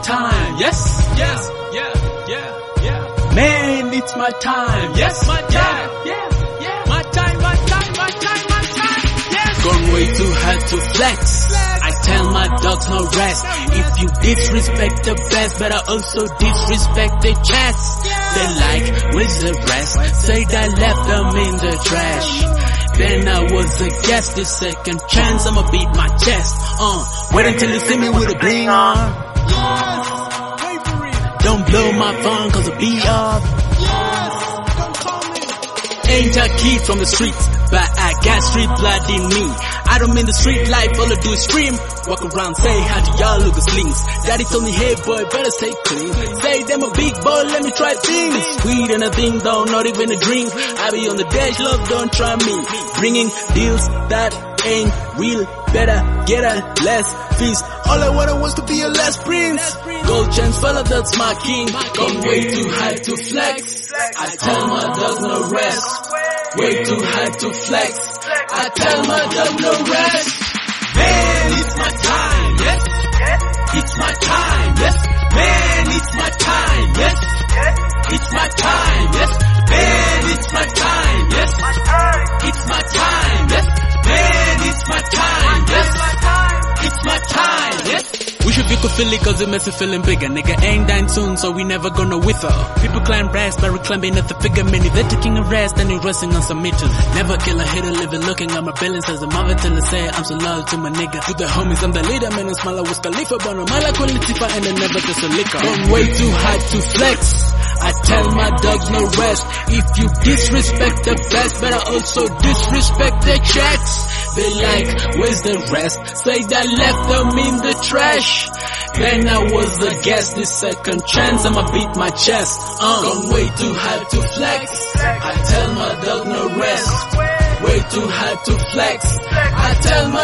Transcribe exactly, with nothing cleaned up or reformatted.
time. Yes, yes, yeah, yeah, yeah. Man, it's my time. Yes, my time. Yeah, yeah. My time, my time, my time, my time. Yes. Gone way too hard to flex. I tell my dogs no rest. If you disrespect the best, but I also disrespect the chats. They like, where's the rest? Say that left them in the trash. Then I was a guest, this second chance I'ma beat my chest. Uh, wait until you see me with a bling on. Yes, wait for it. Don't blow my phone cause I'll be off. Yes, don't call me. Ain't a kid from the streets, but I got street blood in me. I don't mean the street life, all I do is scream. Walk around, say hi to y'all look slings. Daddy told me, hey boy, better stay clean. Say them a big boy, let me try things. Weed and a thing, though, not even a drink. I be on the dash, love, don't try me. Bringing deals that ain't real. Better get a less fees. All I wanted was to be a last prince. Gold chains, fella, that's my king. Gone way too high to flex. I tell my dog no rest. Way too high to flex. I tell my dog no rest. Man, it's my time, yes. It's my time, yes. Man, it's my time, yes. It's my time, yes. Man, it's my time, yes. It's my time, yes. Man, it's my time, yes. It's my time, yes. Wish if you could feel it cause it makes me feeling bigger. Nigga ain't dying soon so we never gonna wither. People climb brass by reclaiming at the figure. Many they're taking a rest and they resting on some meters. Never kill a hater living looking at my balance as a mother till I say I'm so loyal to my nigga. To the homies I'm the leader man and smile I was Khalifa. But no mala quality for and I never just a liquor. Gone way too high to flex. I tell my dogs no rest. If you disrespect the best, but I also disrespect the checks. They like, where's the rest? Say that left them in the trash. Then I was a guest, this second chance I'ma beat my chest. Uh, gone way too high to flex. I tell my dog no rest. Way too high to flex. I tell my